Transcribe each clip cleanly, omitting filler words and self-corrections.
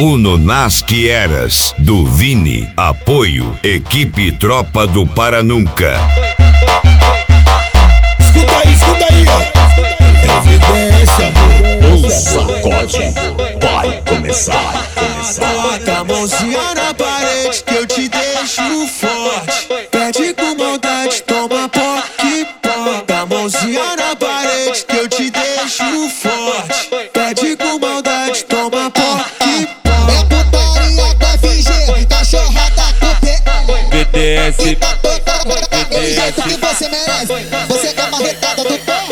Uno Nasque Eras, do Vini. Apoio, equipe Tropa do Paranunca. Escuta aí, ó. Evidência, amor. O sacode vai começar. Bota a mãozinha na parede que eu te deixo forte. Pede com maldade, toma poque. Bota a mãozinha na parede que eu te deixo forte. Pede com maldade, toma poque. É putaria da FG, cachorrada com PL. BTS, Do jeito que você merece. Você é a marretada do pé.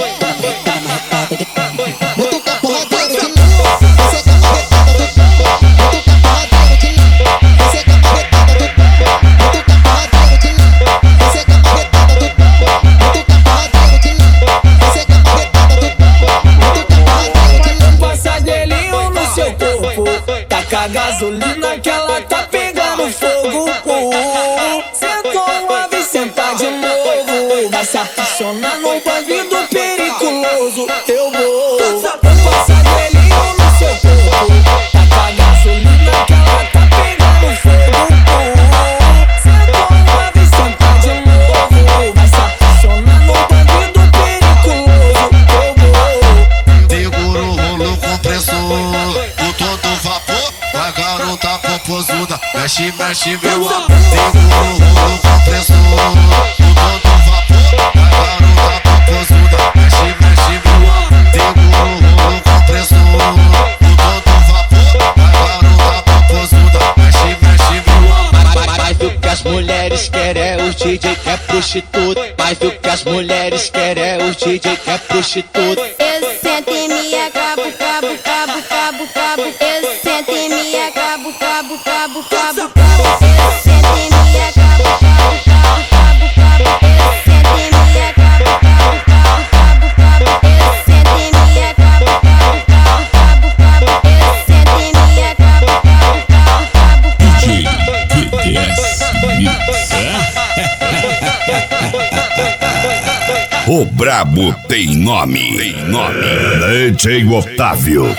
Mutuca porradeiro de novo. Você é a marretada do pé. Mutuca porradeiro de novo. Você é a marretada do pé. Mutuca porradeiro de novo. Você é a marretada do pé. Mutuca porradeiro de novo. Você é a marretada do pé. Mutuca porradeiro de novo. Passa gelinho no seu corpo, taca gasolina que ela tá pegando fogo. Sentou uma vez, senta de novo, vai se apaixonar num bandido periculoso. Eu vou passa gelinho no seu corpo, taca gasolina que ela tá pegando fogo. Sentou uma vez, senta de novo, vai se apaixonar num bandido periculoso. Eu vou Segura o rolo compressor, com todo vapor, a garota popozuda, mexe, meu amor. Segura o rolo compressor, com todo vapor, a garota popozuda, mexe, meu amor. Segura o rolo compressor, com todo vapor, a garota popozuda, mexe, meu amor. mais do que as mulheres querem é os DJ que é prostituta. Mais do que as mulheres querem é os DJ que é prostituta. Eu sento e me acabo. Eu sento e me acabo. Eu sento e me acabo. Eu sento e me acabo. Eu sento e me acabo. Eu sento e me acabo. DJ BTS Mix. O brabo tem nome. DJ Otávio.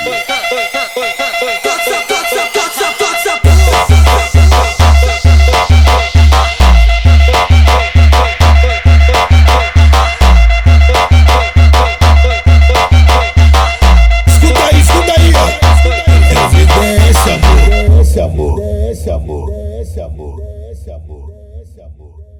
Escuta aí, ó. Evidência, amor.